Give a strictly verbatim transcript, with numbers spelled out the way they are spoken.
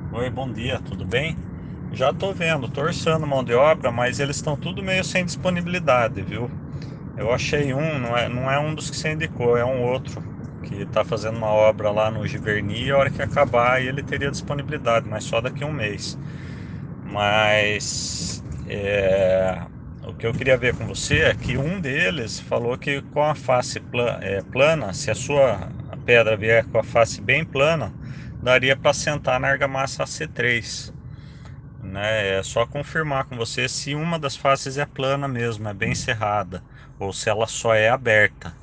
Oi, bom dia, tudo bem? Já tô vendo, tô orçando mão de obra, mas eles estão tudo meio sem disponibilidade, viu? Eu achei um, não é, não é um dos que você indicou, é um outro que tá fazendo uma obra lá no Giverny e a hora que acabar ele teria disponibilidade, mas só daqui a um mês. Mas é, o que eu queria ver com você é que um deles falou que com a face pla- é, plana, se a sua pedra vier com a face bem plana, daria para sentar na argamassa A C três, né? É só confirmar com você se uma das faces é plana mesmo, é bem cerrada, ou se ela só é aberta.